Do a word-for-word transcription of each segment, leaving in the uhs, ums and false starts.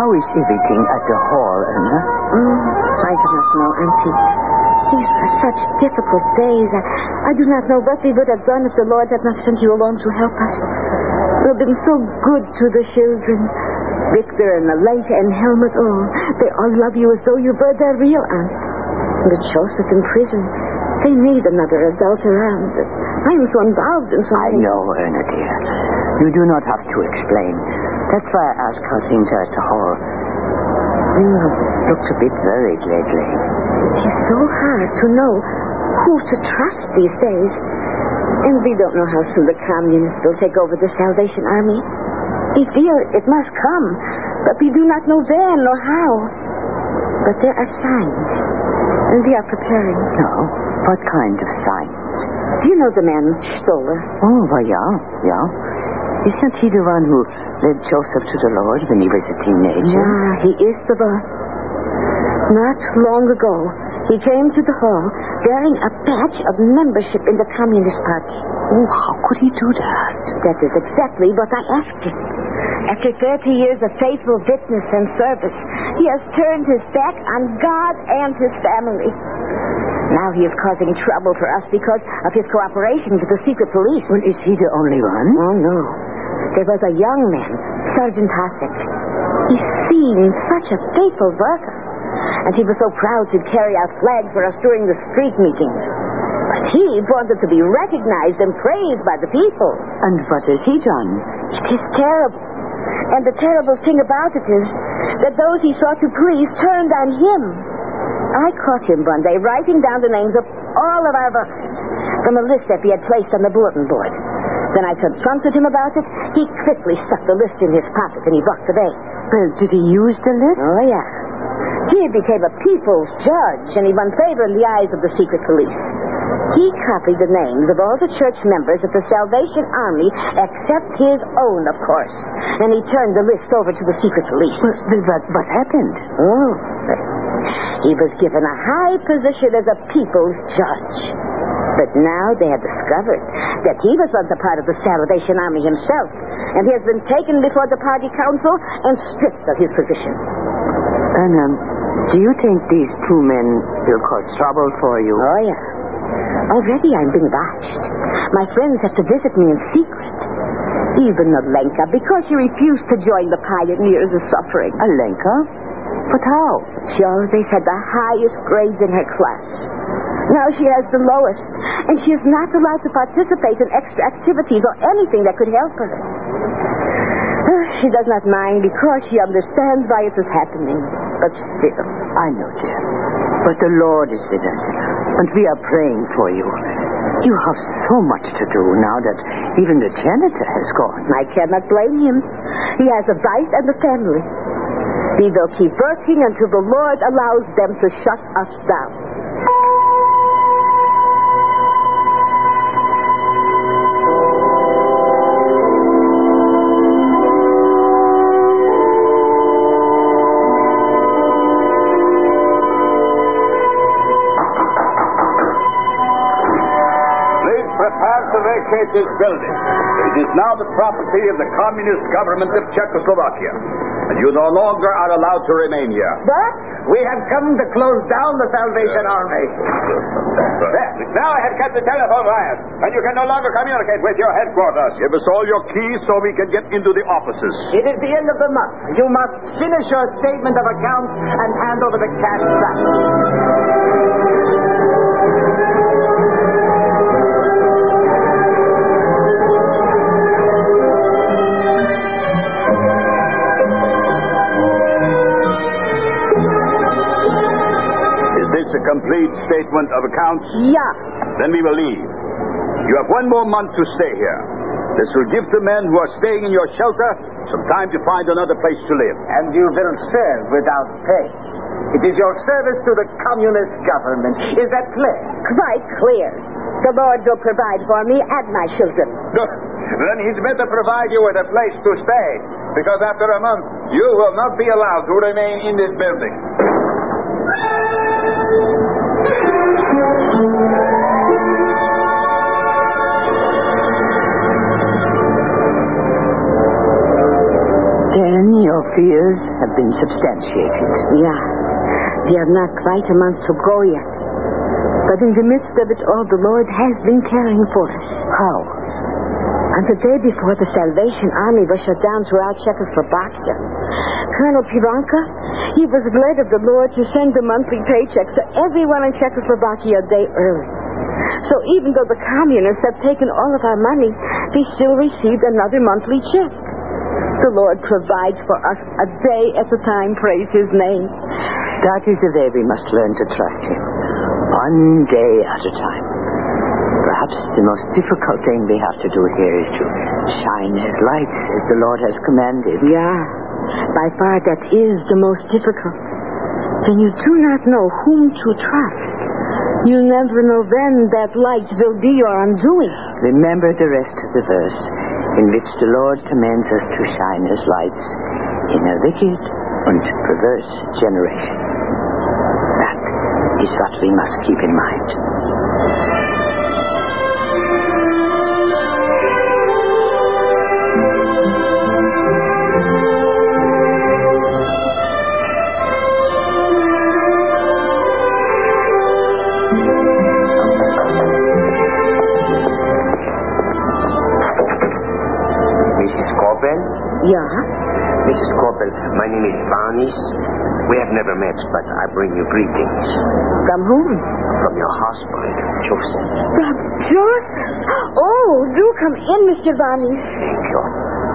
how is everything at the hall, Anna? Mm, I do not know, Auntie. These are such difficult days. I, I do not know what we would have done if the Lord had not sent you along to help us. You've been so good to the children. Victor and Malika and Helmut, oh, they all love you as though you were their real aunt. But Joseph in prison, they need another adult around. I am so involved in so I know, Erna, dear. You do not have to explain. That's why I asked how things are at the hall. You looked a bit worried lately. It's so hard to know who to trust these days. And we don't know how soon the communists will take over the Salvation Army. We feel it must come, but we do not know when or how. But there are signs, and we are preparing. No? What kind of signs? Do you know the man, Stoller? Oh, well, yeah, yeah. Isn't he the one who led Joseph to the Lord when he was a teenager? Yeah, he is the one. Not long ago, he came to the hall bearing a badge of membership in the Communist Party. Oh, how could he do that? That is exactly what I asked him. After thirty years of faithful witness and service, he has turned his back on God and his family. Now he is causing trouble for us because of his cooperation with the secret police. Well, is he the only one? Oh, no. There was a young man, Sergeant Hasek. He seemed such a faithful worker. And he was so proud to carry out flags for us during the street meetings. But he wanted to be recognized and praised by the people. And what has he done? It is terrible. And the terrible thing about it is that those he sought to please turned on him. I caught him one day writing down the names of all of our workers from a list that we had placed on the bulletin board. Then I confronted him about it. He quickly stuck the list in his pocket and he walked away. Well, did he use the list? Oh, yeah. He became a people's judge, and he won favor in the eyes of the secret police. He copied the names of all the church members of the Salvation Army, except his own, of course. And he turned the list over to the secret police. Well, what, what happened? Oh, he was given a high position as a people's judge. But now they have discovered that he was once a part of the Salvation Army himself, and he has been taken before the party council and stripped of his position. And, um, do you think these two men will cause trouble for you? Oh, yeah. Already I'm being watched. My friends have to visit me in secret. Even Alenka, because she refused to join the pioneers of suffering. Alenka? But how? She always had the highest grades in her class. Now she has the lowest, and she is not allowed to participate in extra activities or anything that could help her. She does not mind because she understands why it is happening. But still. I know, dear. But the Lord is with us, and we are praying for you. You have so much to do now that even the janitor has gone. I cannot blame him. He has a wife and a family. We will keep working until the Lord allows them to shut us down. Vacate this building. It is now the property of the communist government of Czechoslovakia. And you no longer are allowed to remain here. But we have come to close down the Salvation Army. There. Now I have cut the telephone wires, and you can no longer communicate with your headquarters. Give us all your keys so we can get into the offices. It is the end of the month. You must finish your statement of accounts and hand over the cash back. A complete statement of accounts? Yeah. Then we will leave. You have one more month to stay here. This will give the men who are staying in your shelter some time to find another place to live. And you will serve without pay. It is your service to the communist government. Is that clear? Quite clear. The Lord will provide for me and my children. Then he's better provide you with a place to stay. Because after a month, you will not be allowed to remain in this building. Daniel. Our fears have been substantiated. Yeah. We have not quite a month to go yet. But in the midst of it all, the Lord has been caring for us. How? On the day before the Salvation Army was shut down throughout Czechoslovakia, Colonel Pivanka, he was led of the Lord to send the monthly paychecks to everyone in Czechoslovakia a day early. So even though the communists have taken all of our money, we still received another monthly check. The Lord provides for us a day at a time, praise His name. That is the way we must learn to trust Him. One day at a time. Perhaps the most difficult thing we have to do here is to shine His lights as the Lord has commanded. Yeah, by far that is the most difficult. When you do not know whom to trust, you never know when that light will be your undoing. Remember the rest of the verse, in which the Lord commands us to shine His lights in a wicked and perverse generation. That is what we must keep in mind. Missus Corbell? Yeah? Missus Corbell, my name is Vanis. We have never met, but I bring you greetings. From whom? From your husband, Joseph. From Joseph? Oh, do come in, Mister Barney. Thank you.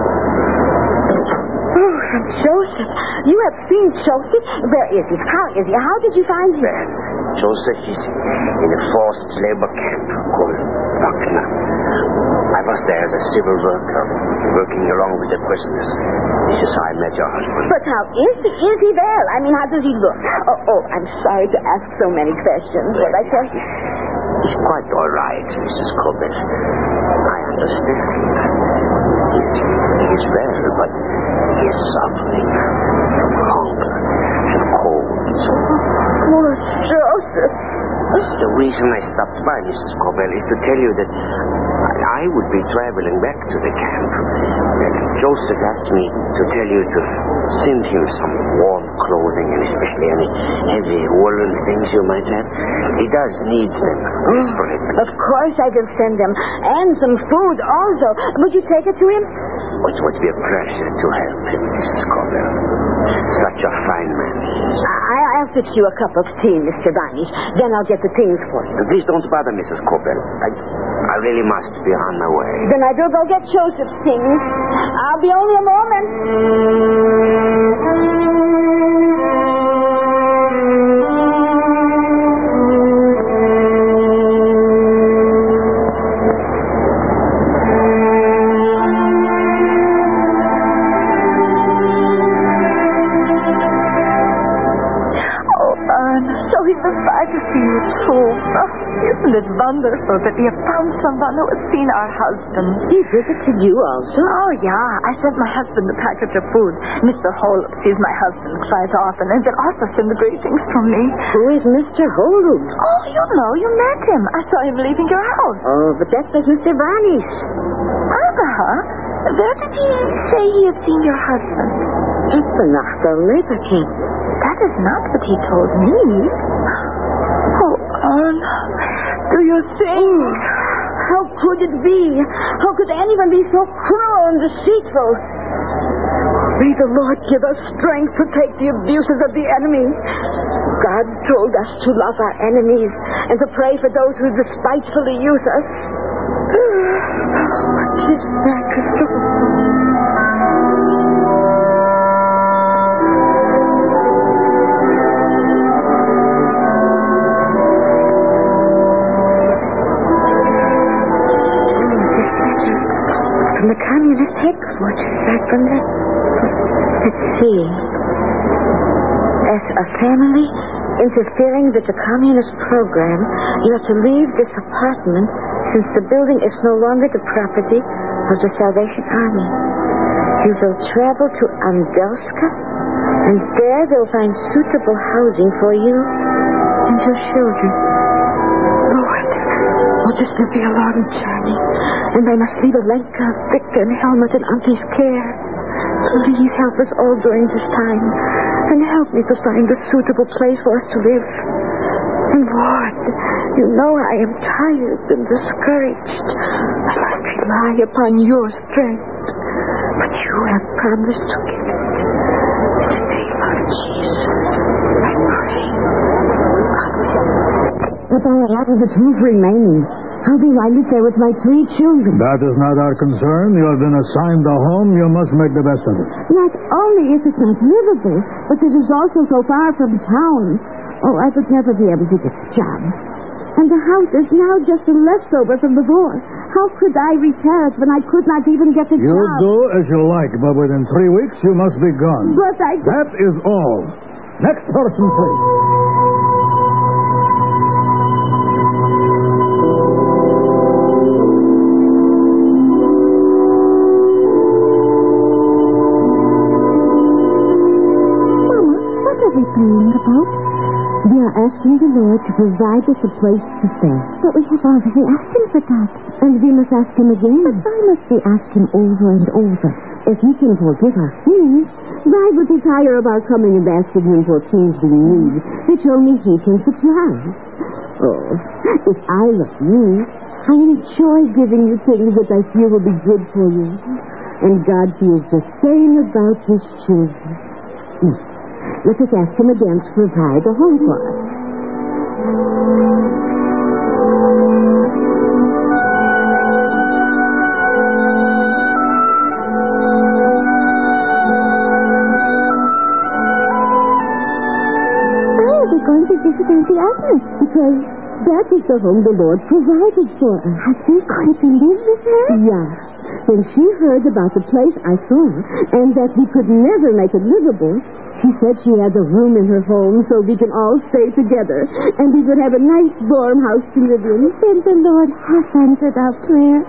Oh, from Joseph. You have seen Joseph? Where is he? How is he? How did you find him? Well, Joseph is in a forced labor camp called Wagner. I was there as a civil worker, working along with the prisoners. This is how I met your husband. But how is he? Is he well? I mean, how does he look? Oh, oh, I'm sorry to ask so many questions, but I tell you... He's quite all right, Missus Corbett. I understand. He's, he's well, but he's suffering from hunger and cold. Poor Joseph. The reason I stopped by, Missus Corbell, is to tell you that I would be traveling back to the camp. And Joseph asked me to tell you to send him some warm clothing, and especially any heavy woolen things you might have. He does need them desperately. Of course I will send them. And some food also. Would you take it to him? It would be a pleasure to help him, Missus Corbell. Such a fine man he is. I, I'll fix you a cup of tea, Mister Vanish. Then I'll get the things for you. Please don't bother, Missus Corbell. I, I really must be on my way. Then I will go get Joseph's things. I'll be only a moment. Isn't it wonderful that we have found someone who has seen our husband? He visited you also? Oh, yeah. I sent my husband a package of food. Mister Holub sees my husband quite often, and will also send the greetings from me. Who is Mister Holub? Oh, you know, you met him. I saw him leaving your house. Oh, but that was Mister Vanish. Uh-huh. Where did he say he had seen your husband? At the Nachbar labor camp. That is not what he told me. Oh, Anna, do you think? How could it be? How could anyone be so cruel and deceitful? May the Lord give us strength to take the abuses of the enemy. God told us to love our enemies and to pray for those who despitefully use us. What is that to do? From the communist headquarters, back from the... Let's see. As a family interfering with the communist program, you have to leave this apartment since the building is no longer the property of the Salvation Army. You will travel to Andelska, and there they'll find suitable housing for you and your children. Lord, oh, this will be a long journey, and I must leave Alenka, Victor, and Helmut in Auntie's care. Please help us all during this time, and help me to find a suitable place for us to live. And Lord, you know I am tired and discouraged. I must rely upon your strength, but you have promised to give it. In the name of Jesus, I pray. But there are a lot of the truth remaining. How do I live there with my three children? That is not our concern. You have been assigned a home. You must make the best of it. Not only is it not livable, but it is also so far from town. Oh, I would never be able to get a job. And the house is now just a leftover from before. How could I repair it when I could not even get a you job? You do as you like, but within three weeks you must be gone. But I... That is all. Next person, please. Praying about? We are asking the Lord to provide us a place to stay. But we have already asked him for that. And we must ask him again. But why must we ask him over and over? If he can forgive us. Hmm. Why would we tire about coming and asking him for things we need, which only he can supply? Oh, if I love you, I enjoy giving you things that I feel will be good for you. And God feels the same about his children. Now, let us ask him again to provide a home for us. Oh, we're going to visit Auntie Agnes because that is the home the Lord provided for us. Are we going to live with her? Yeah. When she heard about the place I saw and that we could never make it livable, she said she had a room in her home so we can all stay together and we would have a nice warm house to live in. And the Lord has answered our prayer.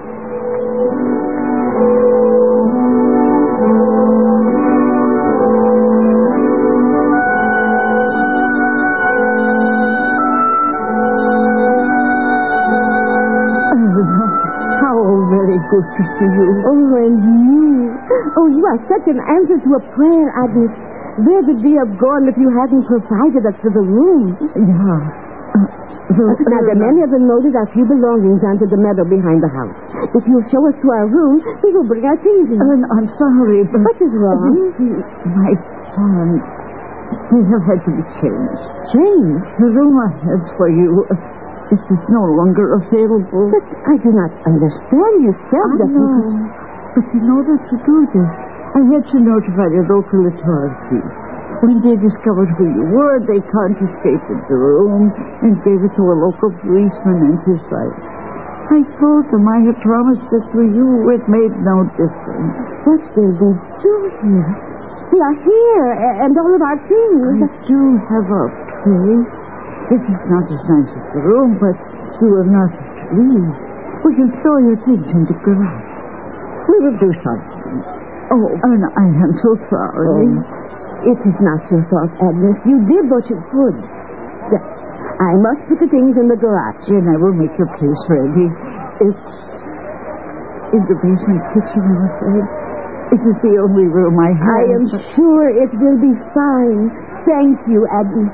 Good to see you. Oh, and you. Oh, you are such an answer to a prayer, Agnes. Where would we have gone if you hadn't provided us with a room? Yeah. Uh, the, now, the men have unloaded our few belongings onto the meadow behind the house. If you'll show us to our room, we will bring our things in. Uh, I'm sorry, but... What is wrong? My plans. They have had to be changed. Changed? The room I had for you... It is no longer available. But I do not understand. You said that you could... But in order to do this, I had to notify the local authorities. When they discovered who you were, they confiscated the room and gave it to a local policeman and his wife. I told them I had promised that to you it made no difference. What will we do here? We are here, and all of our things. I do have a place. It is not as nice as the room, but you will not have to leave. We can throw your things in the garage. We will do something. Oh, and I am so sorry. Oh, it is not your fault, Agnes. You did what you could. Yes, I must put the things in the garage. And I will make your place ready. It's in the basement kitchen, I'm afraid. It is the only room I have. I am sure it will be fine. Thank you, Agnes.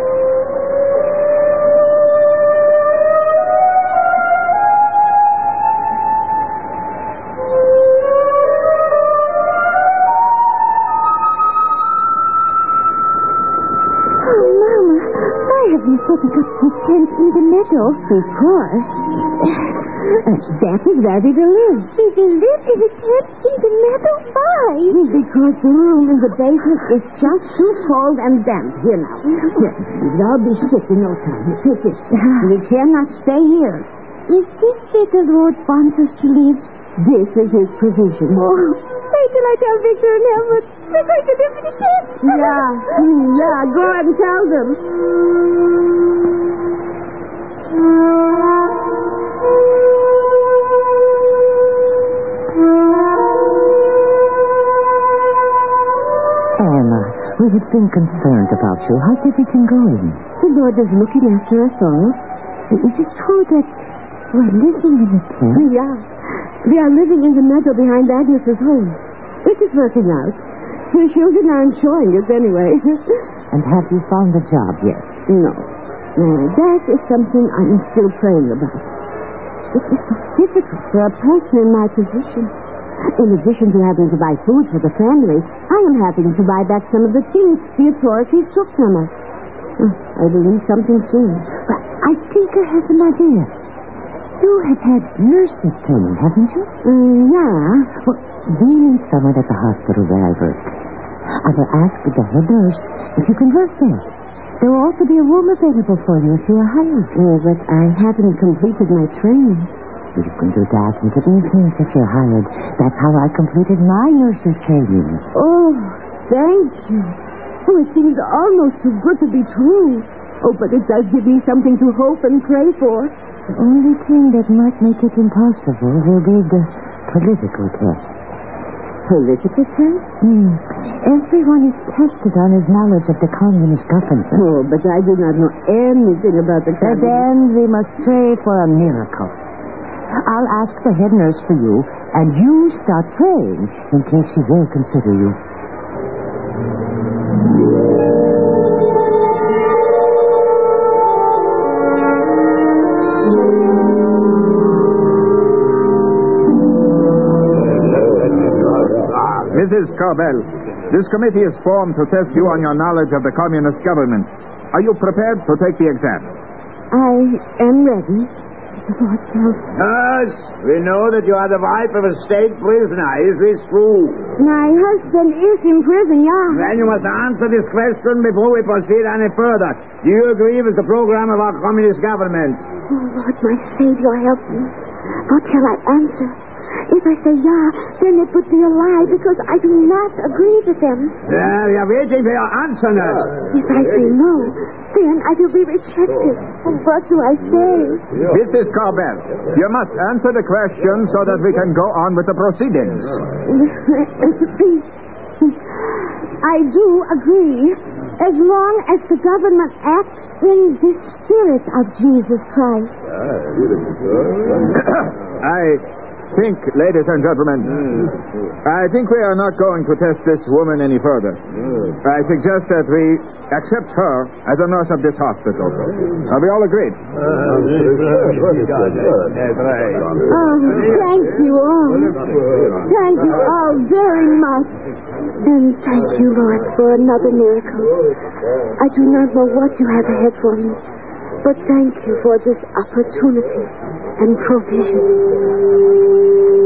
Tent in the meadow. Because uh, that is where we will live. We will live in a tent in the meadow? Why? Because the room in the basement is just too cold and damp here now. Yes, we will all be sick in no time. Take it. We cannot stay here. Is this where the Lord wants us to live? This is his provision. Oh, wait till I tell Victor and Helmut. We're going to live in a tent. Yeah, yeah, go and tell them. Anna, we have been concerned about you. How's everything going? The Lord is looking after us all. Is it true that we're living in a tent? Yeah. We are living in the meadow behind Agnes's home. It is working out. The children are enjoying it anyway. And have you found a job yet? No. No, that is something I'm still praying about. It is so difficult for a person in my position. In addition to having to buy food for the family, I am having to buy back some of the things the authorities took from us. I will need something soon. But I think I have an idea. You have had nursing training, haven't you? Mm, yeah. Well, we need someone at the hospital where I work. I will ask the head nurse if you can work there. There will also be a room available for you if you are hired. Uh, but I haven't completed my training. You can do that with the evenings if you're hired. That's how I completed my nursing training. Oh, thank you. Oh, it seems almost too good to be true. Oh, but it does give me something to hope and pray for. The only thing that might make it impossible will be the political test. Political test? Hmm. Everyone is tested on his knowledge of the communist government. Oh, but I do not know anything about the But communist. then we must pray for a miracle. I'll ask the head nurse for you, and you start praying in case she will consider you. Missus Corbell, this committee is formed to test you on your knowledge of the communist government. Are you prepared to take the exam? I am ready. Lord, help. Yes, we know that you are the wife of a state prisoner. Is this true? My husband is in prison, yeah. Then you must answer this question before we proceed any further. Do you agree with the program of our communist government? Oh, Lord, my Savior, help me. What shall I answer? If I say yeah, then it would be a lie because I do not agree with them. Yeah, we are waiting for your answer, nurse. If I say no, then I will be rejected. Oh, what do I say? Missus Corbell, you must answer the question so that we can go on with the proceedings. I do agree, as long as the government acts in the spirit of Jesus Christ. I think, ladies and gentlemen, I think we are not going to test this woman any further. I suggest that we accept her as a nurse of this hospital. Are we all agreed? Oh, thank you all. Thank you all very much. And thank you, Lord, for another miracle. I do not know what you have ahead for me, but thank you for this opportunity and provision.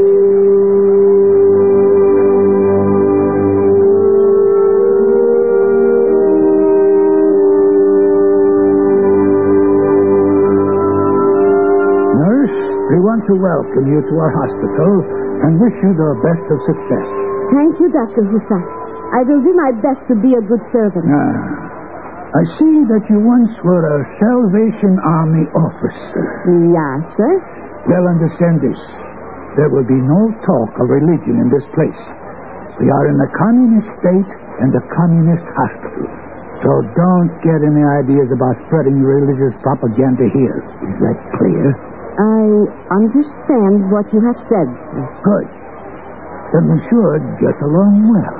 We want to welcome you to our hospital and wish you the best of success. Thank you, Doctor Husak. I will do my best to be a good servant. Ah, I see that you once were a Salvation Army officer. Yes, sir. Well, understand this. There will be no talk of religion in this place. We are in a communist state and a communist hospital. So don't get any ideas about spreading religious propaganda here. Is that clear? I understand what you have said, sir. Good. Then we should get along well.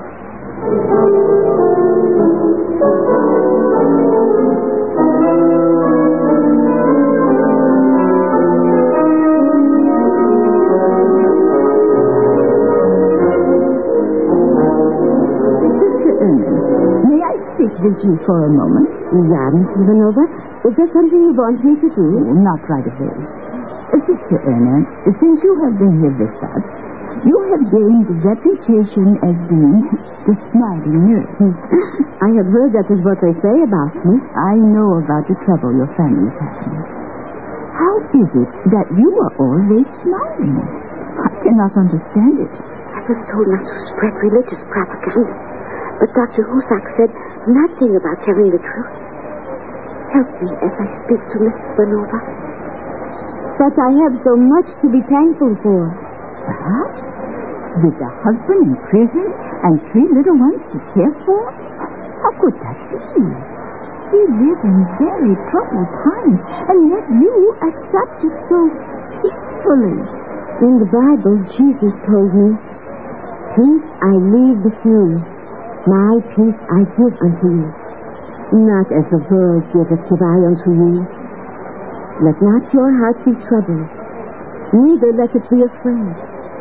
Sister Erna, may I speak with you for a moment? Yeah, Miss Ivanova. Is there something you want me to do? Not right away. Sister Erna, since you have been here with us, you have gained a reputation as being the smiling nurse. I have heard that is what they say about me. I know about the trouble your family is having. How is it that you are always smiling? I cannot understand it. I was told not to spread religious propaganda, but Doctor Husak said nothing about telling the truth. Help me as I speak to Miss Ivanova. But I have so much to be thankful for. Perhaps? With a husband in prison and three little ones to care for? How could that be? We live in very troubled times, and yet you accept it so peacefully. In the Bible, Jesus told me, Peace I leave with you. My peace I give unto you. Not as the world giveth give I unto you. Let not your heart be troubled, neither let it be afraid.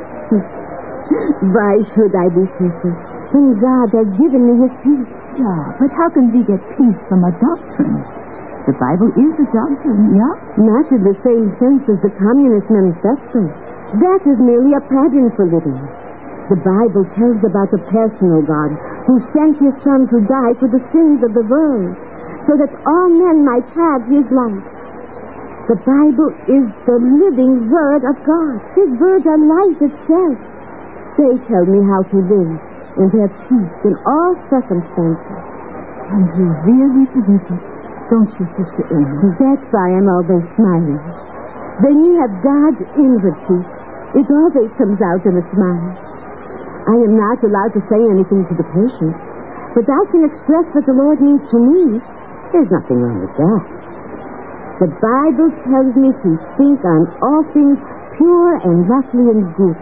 Why should I be fearful when God has given me his peace? Yeah, but how can we get peace from a doctrine? The Bible is a doctrine, yeah? Not in the same sense as the Communist Manifesto. That is merely a pattern for living. The Bible tells about the personal God who sent his Son to die for the sins of the world, so that all men might have his life. The Bible is the living Word of God. His words are life itself. They tell me how to live and have peace in all circumstances. And you really believe it, don't you, Sister Amy? That's why I'm always smiling. When you have God's inward peace, it always comes out in a smile. I am not allowed to say anything to the patient, but I can express what the Lord means to me. There's nothing wrong with that. The Bible tells me to think on all things pure and lovely and good.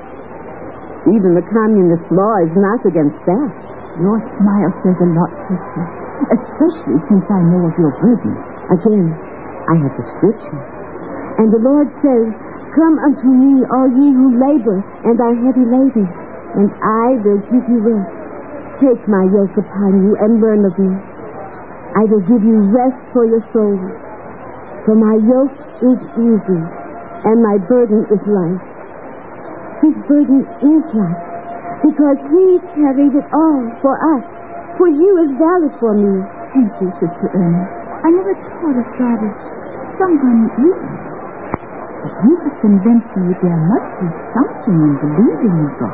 Even the communist law is not against that. Your smile says a lot, Sister, especially since I know of your burden. Again, I have the scripture. And the Lord says, "Come unto me, all ye who labor and are heavy laden, and I will give you rest. Take my yoke upon you and learn of me. I will give you rest for your souls. For my yoke is easy, and my burden is light." His burden is light, because he carried it all for us, for you as well as for me. Thank you, Sister Ernie. I never thought of God as someone weak. But you have convinced me there must be something in believing in God.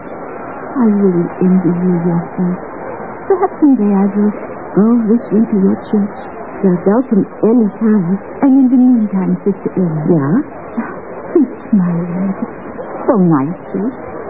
I really envy you, your faith. Perhaps someday I will go with you to your church. You're welcome any time. And in the meantime, Sister Ernie. Yeah? Keep smiling. It's so nice, too.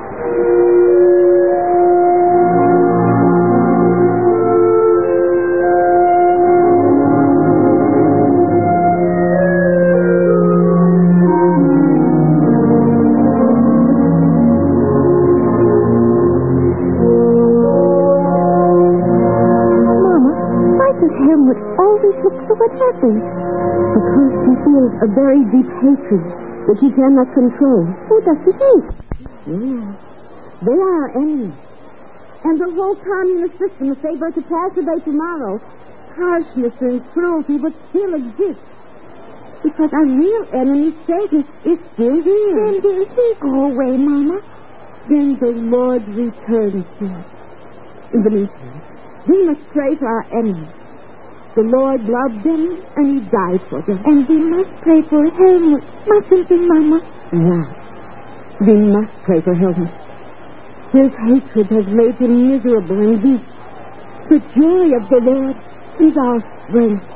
Because he feels a very deep hatred that he cannot control. Who does he hate? Yeah. They are our enemies. And the whole communist system, if they were to pass away tomorrow, harshness and cruelty would still exist. Because our real enemy, Satan, is still here. Then will he go away, Mama? Then the Lord returns to us. In the meantime, we must pray for our enemies. The Lord loved them, and he died for them. And we must pray for Helmut, mustn't we, Mama? Yeah. We must pray for Helmut. His hatred has made him miserable and weak. The joy of the Lord is our strength.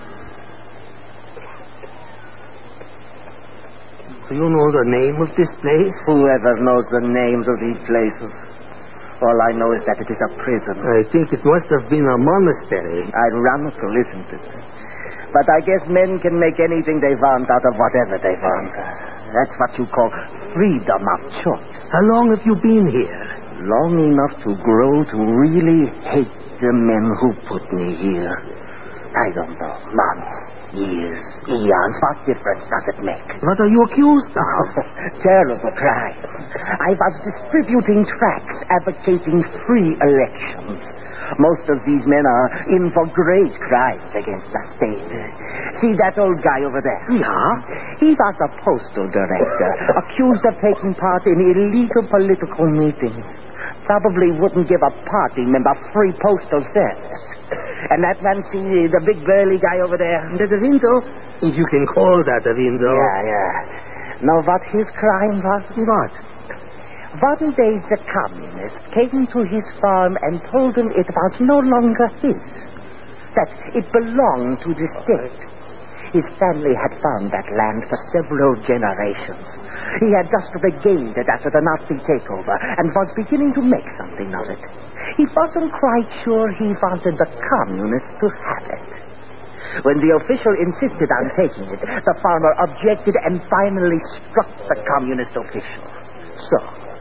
Do you know the name of this place? Whoever knows the names of these places? All I know is that it is a prison. I think it must have been a monastery. I'd run to listen to it. But I guess men can make anything they want out of whatever they want. That's what you call freedom of choice. How long have you been here? Long enough to grow to really hate the men who put me here. I don't know. Months, years, eons. What difference does it make? What are you accused of? Terrible crime. I was distributing tracts advocating free elections. Most of these men are in for great crimes against the state. See that old guy over there? Yeah? He was a postal director, accused of taking part in illegal political meetings. Probably wouldn't give a party member free postal service. And that man, see, the big burly guy over there? There's a window. If you can call that a window. Yeah, yeah. Know what his crime was? What? One day the communist came to his farm and told him it was no longer his, that it belonged to the state. His family had farmed that land for several generations. He had just regained it after the Nazi takeover and was beginning to make something of it. He wasn't quite sure he wanted the communists to have it. When the official insisted on taking it, the farmer objected and finally struck the communist official. So,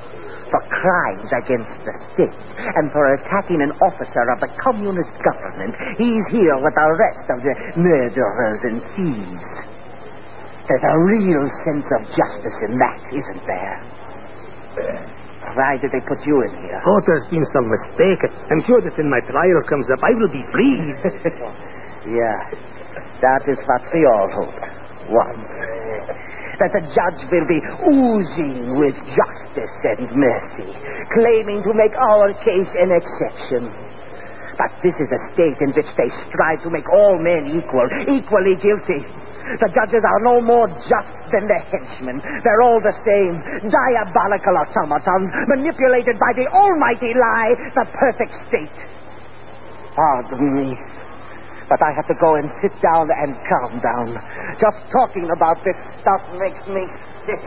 for crimes against the state and for attacking an officer of the communist government. He's here with the rest of the murderers and thieves. There's a real sense of justice in that, isn't there? Why did they put you in here? Oh, there's been some mistake. I'm sure that when my trial comes up, I will be freed. Yeah, that is what we all hope. Once. That the judge will be oozing with justice and mercy, claiming to make our case an exception. But this is a state in which they strive to make all men equal, equally guilty. The judges are no more just than the henchmen. They're all the same, diabolical automatons, manipulated by the almighty lie, the perfect state. Pardon me, but I have to go and sit down and calm down. Just talking about this stuff makes me sick.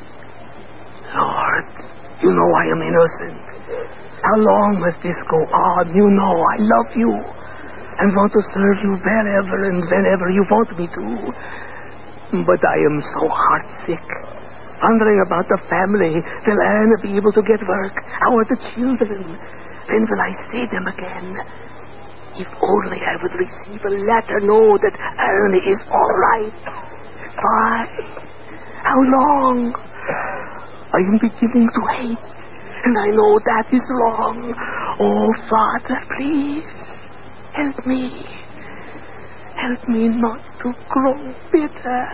Lord, you know I am innocent. How long must this go on? You know I love you and want to serve you wherever and whenever you want me to. But I am so heartsick, wondering about the family. Will Anne be able to get work? How are the children? When will I see them again? If only I would receive a letter, know that Anne is all right. Why? How long? I am beginning to hate, and I know that is wrong. Oh, Father, please, help me. Help me not to grow bitter.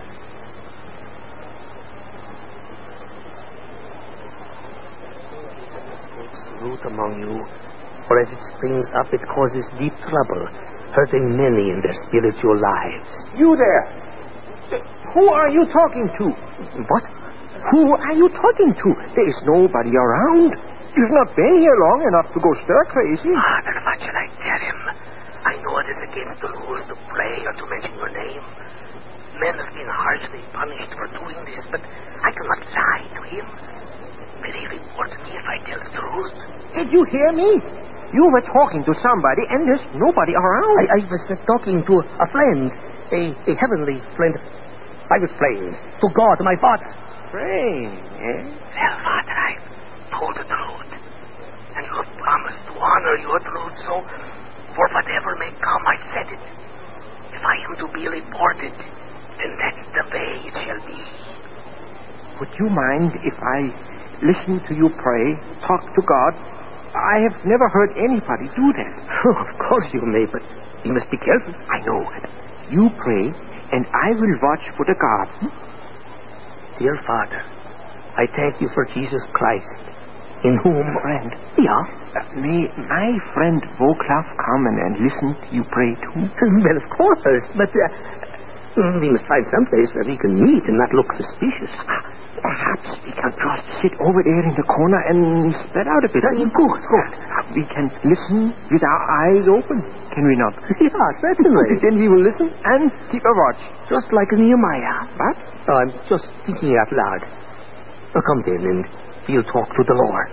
Takes root among you, for as it springs up, it causes deep trouble, hurting many in their spiritual lives. You there! Who are you talking to? What? Who are you talking to? There is nobody around. You've not been here long enough to go stir crazy. Father, what shall I tell him? I know it is against the rules to pray or to mention your name. Men have been harshly punished for doing this, but I cannot lie to him. Will he report me if I tell the truth? Did you hear me? You were talking to somebody, and there's nobody around. I, I was uh, talking to a friend, a, a heavenly friend. I was praying to God, my Father. Praying, eh? Well, Father, I've told the truth, and you have promised to honor your truth, so for whatever may come, I've said it. If I am to be reported, then that's the way it shall be. Would you mind if I listen to you pray, talk to God? I have never heard anybody do that. Oh, of course you may, but you must be careful. I know. You pray, and I will watch for the garden. Dear Father, I thank you for Jesus Christ, in whom... Friend. Yeah? Uh, may my friend Vauclav come and listen to you pray too? Well, of course, but uh, we must find some place where we can meet and not look suspicious. Perhaps we can just sit over there in the corner and spread out a bit. Uh, good, good. We can listen with our eyes open, can we not? Yeah, certainly. Then we will listen and keep a watch. Just like Nehemiah. What? Oh, I'm just thinking out loud. Oh, come then, and we'll talk to the Lord.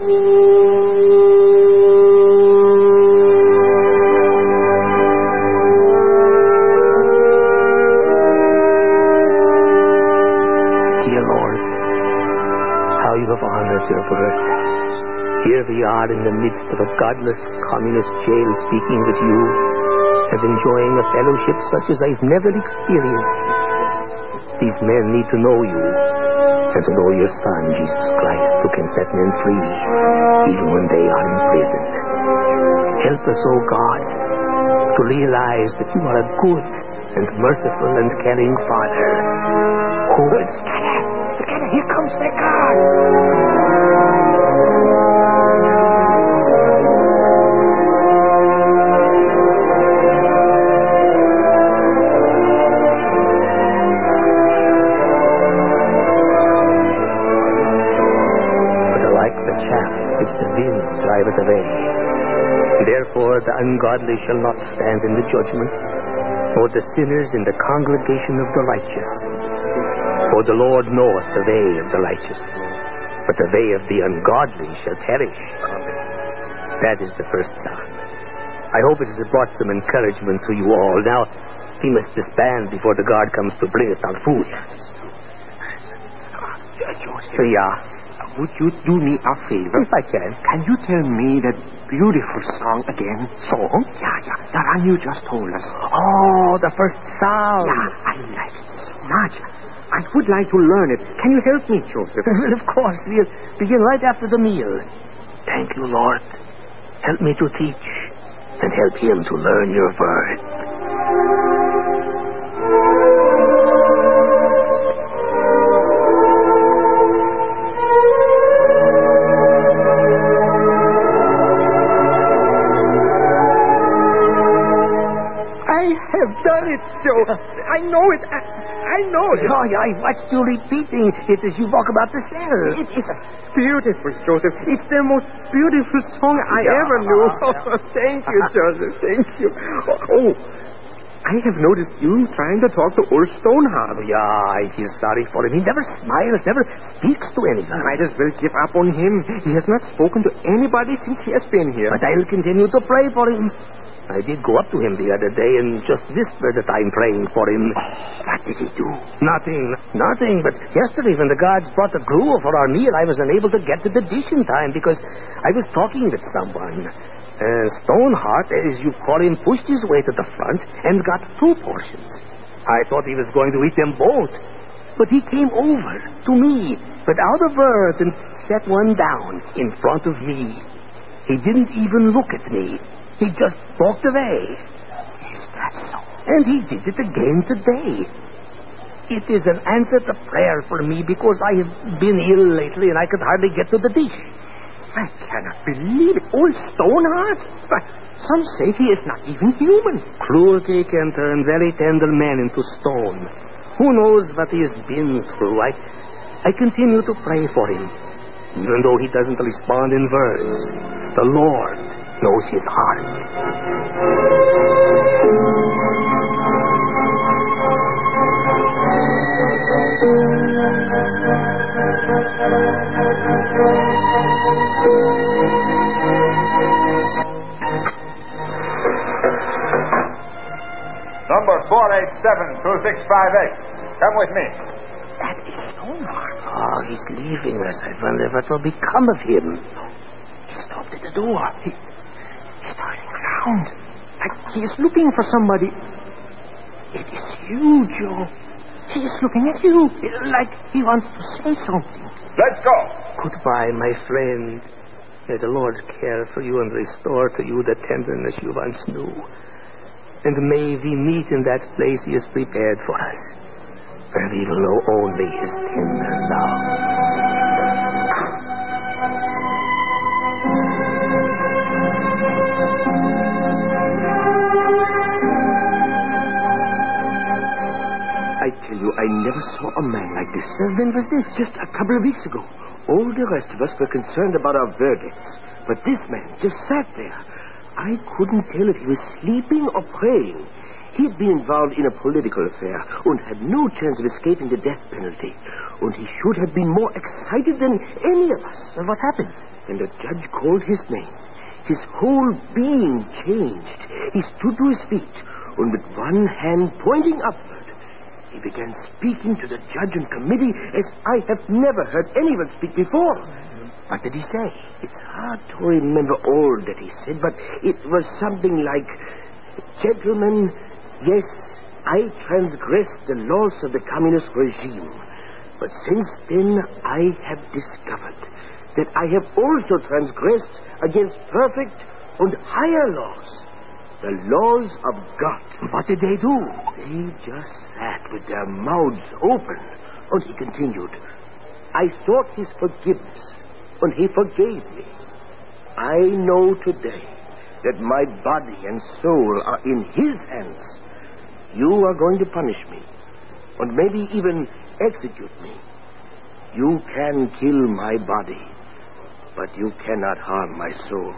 Dear Lord, how you have honored your word. Here we are in the midst of a godless communist jail, speaking with you and enjoying a fellowship such as I've never experienced. These men need to know you and to know your Son, Jesus Christ, who can set men free even when they are in prison. Help us, O God, to realize that you are a good and merciful and caring Father. Who will... Scatter, here comes the guard. Which the wind driveth away. Therefore the ungodly shall not stand in the judgment, nor the sinners in the congregation of the righteous. For the Lord knoweth the way of the righteous, but the way of the ungodly shall perish. That is the first sign. I hope it has brought some encouragement to you all. Now, we must disband before the guard comes to bring us our food. Yeah. would you do me a favor? If I can. Can you tell me that beautiful song again? Song? Yeah, yeah. The one you just told us. Oh, the first sound. Yeah, I like it so much. I would like to learn it. Can you help me, Joseph? Well, of course. We'll begin right after the meal. Thank you, Lord. Help me to teach, and help him to learn your word. Done it, Joe. I know it. I, I know it. Oh, I watched you repeating it as you walk about the cell. It is beautiful, Joseph. It's the most beautiful song I yeah. ever knew. Oh, thank you, Joseph. Thank you. Oh, I have noticed you trying to talk to old Stoneheart. Yeah, I feel sorry for him. He never smiles, never speaks to anyone. Might as well give up on him. He has not spoken to anybody since he has been here. But I'll continue to pray for him. I did go up to him the other day and just whisper that I'm praying for him. What did he do? Nothing. Nothing. But yesterday when the guards brought the gruel for our meal, I was unable to get to the dish in time because I was talking with someone. Uh, Stoneheart, as you call him, pushed his way to the front and got two portions. I thought he was going to eat them both. But he came over to me without a word and set one down in front of me. He didn't even look at me. He just walked away. Is that so? And he did it again today. It is an answer to prayer for me because I have been ill lately and I could hardly get to the dish. I cannot believe it. Old Stoneheart? But some say he is not even human. Cruelty can turn very tender men into stone. Who knows what he has been through? I, I continue to pray for him. Even though he doesn't respond in words, the Lord knows his heart. Number four eight seven two six five eight. Come with me. That is Stoneheart. Oh, he's leaving us. I wonder what will become of him. He stopped at the door. He, he's turning around. Like he is looking for somebody. It is you, Joe. He is looking at you. Like he wants to say something. Let's go. Goodbye, my friend. May the Lord care for you and restore to you the tenderness you once knew. And may we meet in that place he has prepared for us, where we will know only his tender love. I tell you, I never saw a man like this. Uh, when was this? Just a couple of weeks ago. All the rest of us were concerned about our verdicts. But this man just sat there. I couldn't tell if he was sleeping or praying. He'd been involved in a political affair and had no chance of escaping the death penalty. And he should have been more excited than any of us. Well, what happened? When the judge called his name, his whole being changed. He stood to his feet, and with one hand pointing upward, he began speaking to the judge and committee as I have never heard anyone speak before. What did he say? It's hard to remember all that he said, but it was something like, "Gentlemen, yes, I transgressed the laws of the communist regime. But since then, I have discovered that I have also transgressed against perfect and higher laws, the laws of God." What did they do? They just sat with their mouths open. And he continued, "I sought his forgiveness, and he forgave me. I know today that my body and soul are in his hands. You are going to punish me, and maybe even execute me. You can kill my body, but you cannot harm my soul.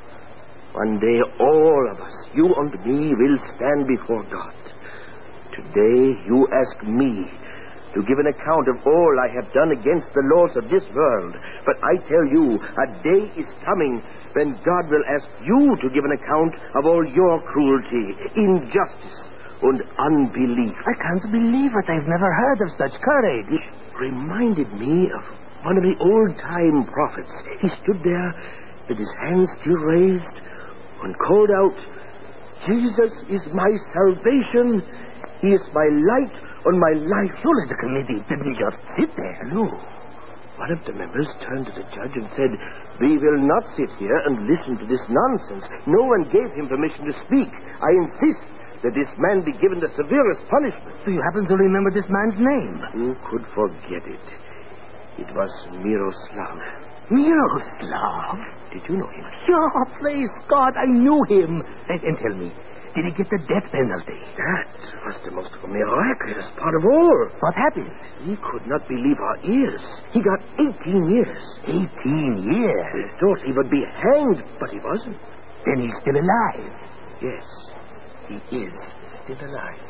One day all of us, you and me, will stand before God. Today you ask me to give an account of all I have done against the laws of this world. But I tell you, a day is coming when God will ask you to give an account of all your cruelty, injustice, and unbelief." I can't believe it. I've never heard of such courage. It reminded me of one of the old-time prophets. He stood there with his hands still raised and called out, Jesus is my salvation. He is my light on my life. Surely the committee didn't just sit there. No. One of the members turned to the judge and said, we will not sit here and listen to this nonsense. No one gave him permission to speak. I insist that this man be given the severest punishment. So you happen to remember this man's name? Who could forget it? It was Miroslav. Miroslav? Did you know him? Yeah, praise God, I knew him. And, and tell me, did he get the death penalty? That was the most miraculous part of all. What happened? We could not believe our ears. He got eighteen years. eighteen years? We thought he would be hanged, but he wasn't. Then he's still alive? Yes, he is still alive.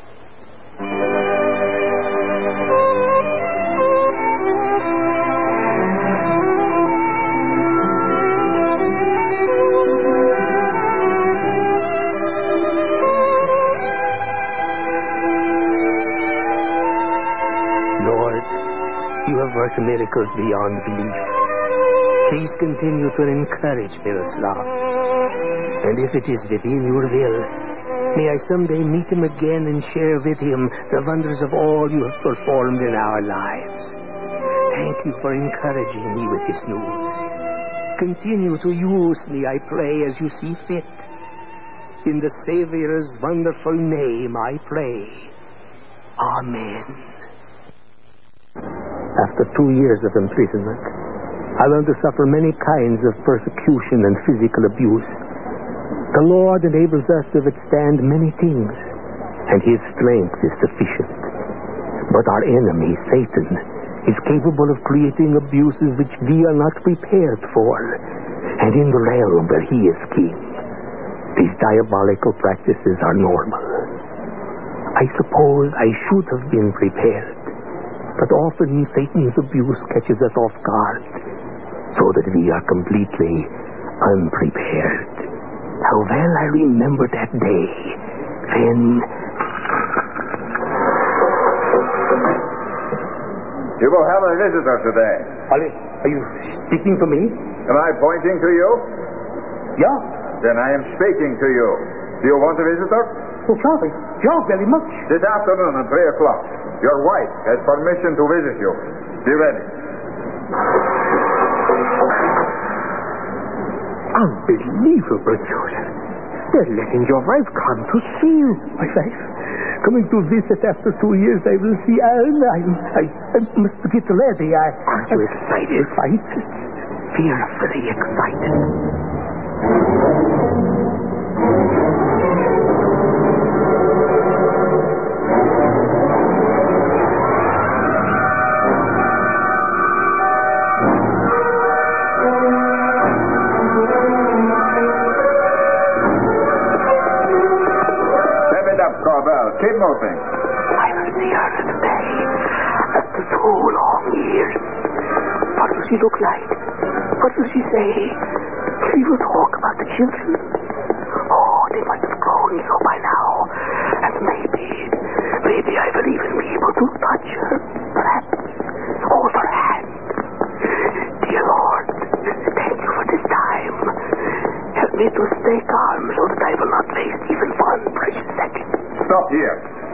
You have worked miracles beyond belief. Please continue to encourage Miroslav. And if it is within your will, may I someday meet him again and share with him the wonders of all you have performed in our lives. Thank you for encouraging me with this news. Continue to use me, I pray, as you see fit. In the Savior's wonderful name, I pray. Amen. After two years of imprisonment, I learned to suffer many kinds of persecution and physical abuse. The Lord enables us to withstand many things, and His strength is sufficient. But our enemy, Satan, is capable of creating abuses which we are not prepared for, and in the realm where he is king, these diabolical practices are normal. I suppose I should have been prepared. But often Satan's abuse catches us off guard, so that we are completely unprepared. How well I remember that day when... You will have a visitor today. Are, are you speaking to me? Am I pointing to you? Yeah. Then I am speaking to you. Do you want a visitor? Oh, sorry. Yeah, very much. This afternoon at three o'clock. Your wife has permission to visit you. Be ready. Unbelievable, Joseph. They're letting your wife come to see you. My wife? Coming to visit after two years, I will see Anne. I, I, I must get ready. I, Aren't you excited? Excited? Fearfully excited. Keep moving. I will see her today. After so long years. What will she look like? What will she say? She will talk about the children. Oh, they must have grown so by now. And maybe, maybe I will even be able to touch her. Perhaps hold her hand. Dear Lord, thank you for this time. Help me to stay calm so that I will not waste even one precious second. Stop here.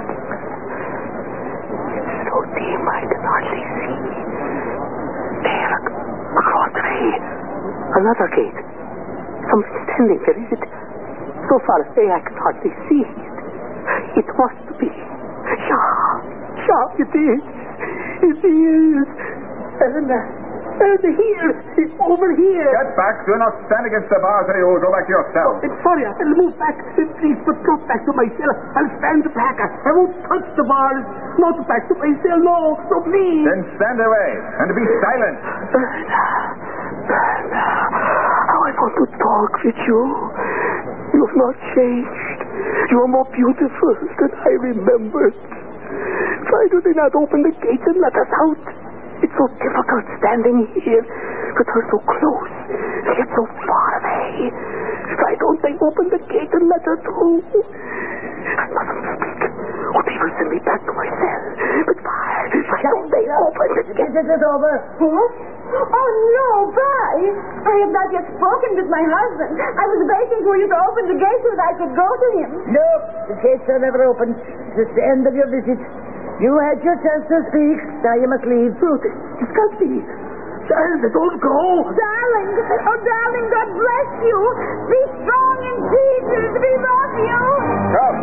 It's so dim I can hardly see. There, across the way, another gate. Something standing there, is it? So far away I can hardly see it. It must be. Yeah, yeah, it is. It is. And, uh, and here, it's over here. Get back. Do not stand against the bars or you will go back to your cell. Oh, sorry, I'll move back. Please, but not back to my cell. I'll stand back. I won't touch the bars. Not back to my cell, no. No, please. Then stand away and be silent. Berna, Berna, how I want to talk with you. You have not changed. You are more beautiful than I remembered. Why do they not open the gate and let us out? It's so difficult standing here with her so close, yet so far away. Why don't they open the gate and let her through? I mustn't speak, or they will send me back to my cell. But why? Why don't they open the gate? Is it over? Huh? Oh, no, bye. I have not yet spoken with my husband. I was waiting for you to open the gate so that I could go to him. No, the gates are never open. It's the end of your visit. You had your chance to speak. Now you must leave. Oh, it's got me. Child, don't go. Darling, oh, darling, God bless you. Be strong in Jesus. We love you. Come.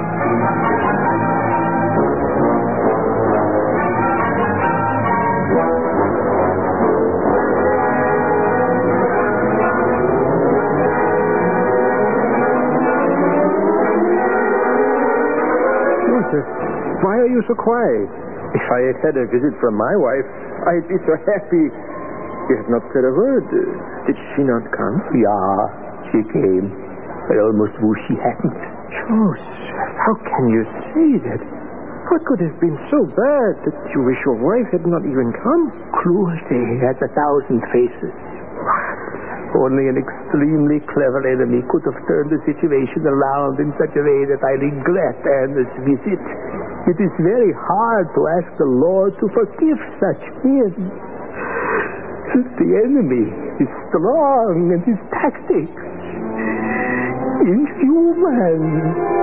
Joseph, why are you so quiet? If I had had a visit from my wife, I'd be so happy. You have not said a word. Did she not come? Yeah, she came. I almost wish she hadn't. Joseph, how can you say that? What could have been so bad that you wish your wife had not even come? Cruelty has a thousand faces. Only an extremely clever enemy could have turned the situation around in such a way that I regret Anna's visit. It is very hard to ask the Lord to forgive such men. The enemy is strong and his tactics inhuman.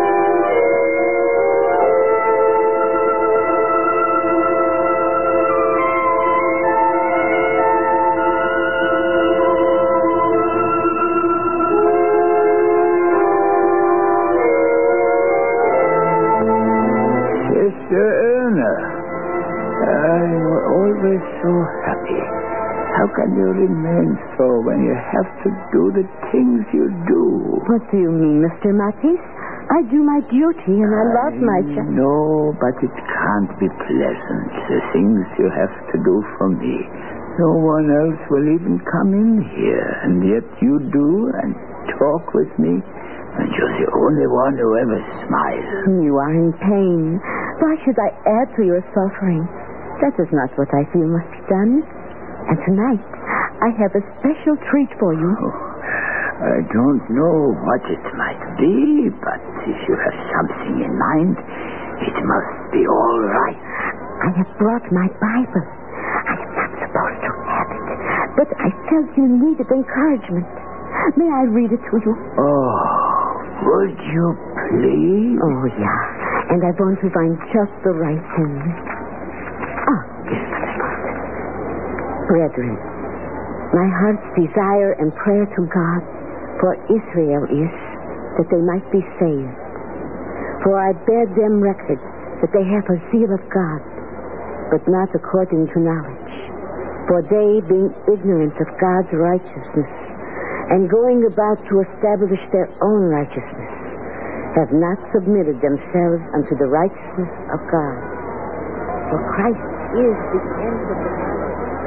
Always so happy. How can you remain so when you have to do the things you do? What do you mean, Mister Matisse? I do my duty and I, I love my child. No, but it can't be pleasant, the things you have to do for me. No one else will even come in here, and yet you do and talk with me, and you're the only one who ever smiles. You are in pain. Why should I add to your suffering? That is not what I feel must be done. And tonight, I have a special treat for you. Oh, I don't know what it might be, but if you have something in mind, it must be all right. I have brought my Bible. I am not supposed to have it, but I felt you needed encouragement. May I read it to you? Oh, would you please? Oh, yeah. And I want to find just the right thing. Ah, this is what I want. Brethren, my heart's desire and prayer to God for Israel is that they might be saved. For I bear them record that they have a zeal of God, but not according to knowledge. For they, being ignorant of God's righteousness, and going about to establish their own righteousness, have not submitted themselves unto the righteousness of God. For Christ is the end of the matter.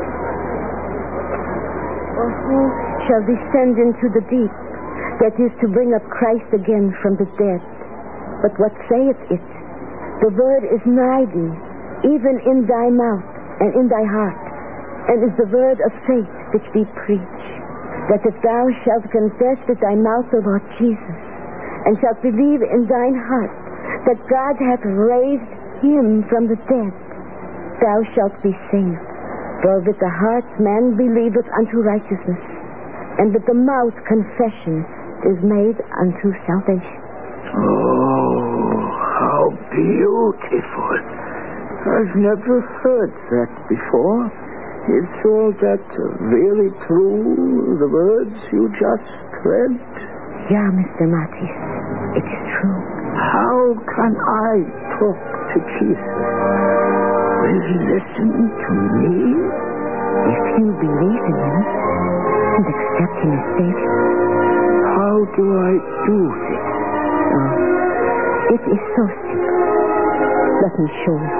For who shall descend into the deep, that is to bring up Christ again from the dead? But what saith it? The word is nigh thee, even in thy mouth and in thy heart, and is the word of faith which we preach, that if thou shalt confess with thy mouth the Lord Jesus, and shalt believe in thine heart that God hath raised him from the dead, thou shalt be saved. For with the heart man believeth unto righteousness, and with the mouth confession is made unto salvation. Oh, how beautiful. I've never heard that before. Is all that really true, the words you just read? Yeah, Mister Matisse, it is true. How can I talk to Jesus? Will he listen to me? If you believe in him and accept him as Savior. How do I do this? Oh, it is so simple. Let me show you.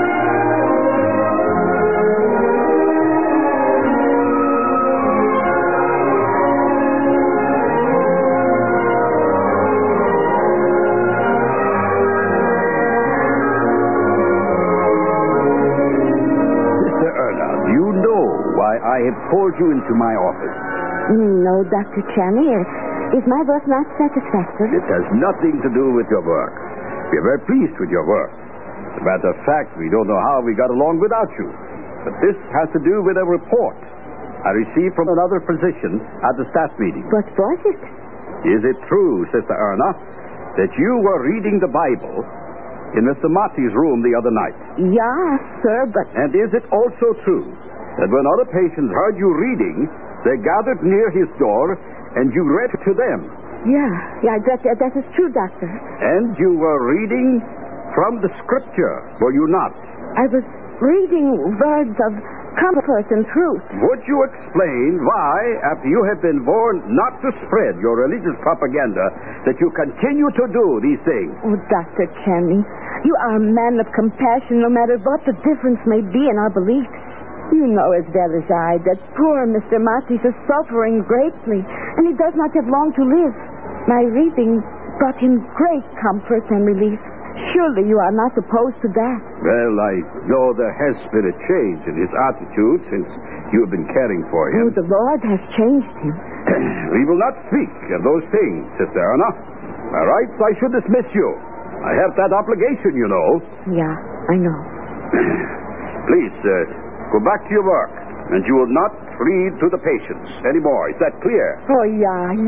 I have called you into my office. No, Doctor Chaney. Is my work not satisfactory? It has nothing to do with your work. We are very pleased with your work. As a matter of fact, we don't know how we got along without you. But this has to do with a report. I received from another physician at the staff meeting. What was it? Is it true, Sister Erna, that you were reading the Bible in Mister Marty's room the other night? Yeah, sir, but... And is it also true that when other patients heard you reading, they gathered near his door and you read to them? Yeah, yeah, that, that, that is true, Doctor. And you were reading from the Scripture, were you not? I was reading words of comfort and truth. Would you explain why, after you have been warned not to spread your religious propaganda, that you continue to do these things? Oh, Doctor Kenny, you are a man of compassion no matter what the difference may be in our beliefs. You know as well as I that poor Mister Matis is suffering greatly, and he does not have long to live. My reading brought him great comfort and relief. Surely you are not opposed to that. Well, I know there has been a change in his attitude since you have been caring for him. Oh, the Lord has changed him. We will not speak of those things, Sister Erna. All right, I should dismiss you. I have that obligation, you know. Yeah, I know. Please, uh, go back to your work, and you will not read to the patients anymore. Is that clear? Oh, yeah,